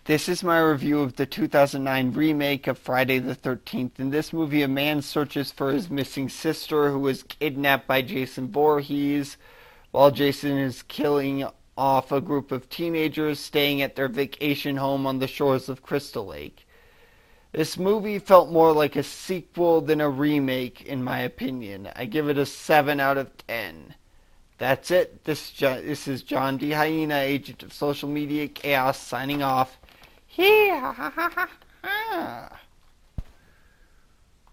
This is my review of the 2009 remake of Friday the 13th. In this movie, a man searches for his missing sister who was kidnapped by Jason Voorhees while Jason is killing off a group of teenagers staying at their vacation home on the shores of Crystal Lake. This movie felt more like a sequel than a remake, in my opinion. I give it a 7 out of 10. That's it. This is John D. Hyena, agent of social media chaos, signing off. Yeah.